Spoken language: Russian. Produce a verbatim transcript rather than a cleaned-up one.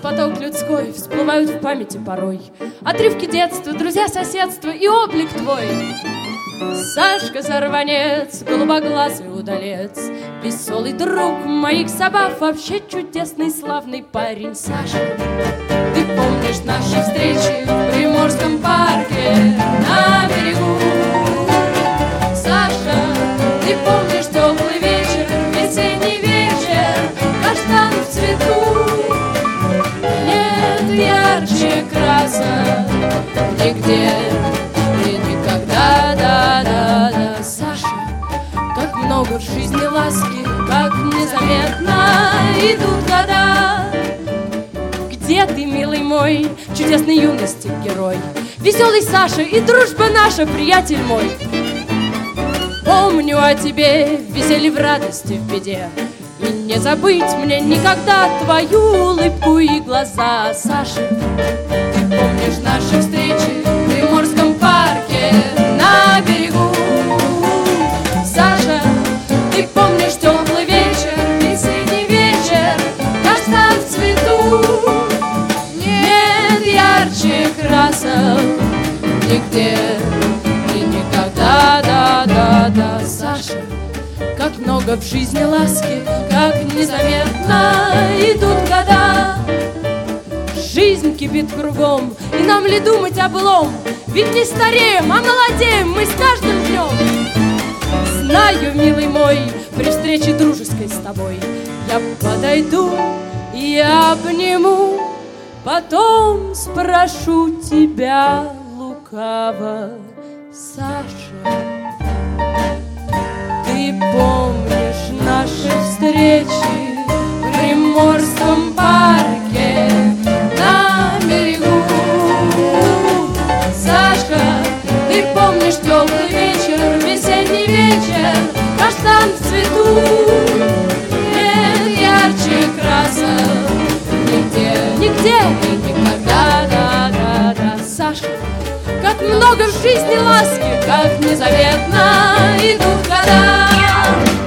поток людской, всплывают в памяти порой отрывки детства, друзья, соседства и облик твой. Сашка сорванец, голубоглазый удалец, веселый друг моих забав, вообще чудесный славный парень. Саша, ты помнишь наши встречи в Приморском парке на берегу? Саша, ты помнишь теплый вечер, весенний вечер, каштан в цвету? Нет ярче красок нигде и никогда, да-да-да. Саша, как много в жизни ласки, как незаметно идут года. Где ты, милый мой, чудесной юности герой, веселый Саша и дружба наша, приятель мой? Помню о тебе в веселье, в радости, в беде, и не забыть мне никогда твою улыбку и глаза. Саша, ты помнишь наши встречи в Приморском парке на берегу? Саша, ты помнишь теплый вечер, весенний вечер, каштан в цвету? Нет ярче красок нигде и никогда, да-да-да. Саша, как много в жизни ласки, как незаметно идут года. Жизнь кипит кругом, и нам ли думать о былом? Ведь не стареем, а молодеем мы с каждым днем. Знаю, милый мой, при встрече дружеской с тобой я подойду и обниму, потом спрошу тебя лукаво: Саша, ты помнишь наши встречи в Приморском парке на берегу? Сашка, ты помнишь теплый вечер, весенний вечер, каштан в цвету? Нет ярче красок нигде, нигде и никогда, да-да-да. Сашка, как много в жизни ласки, как незаветно идут года.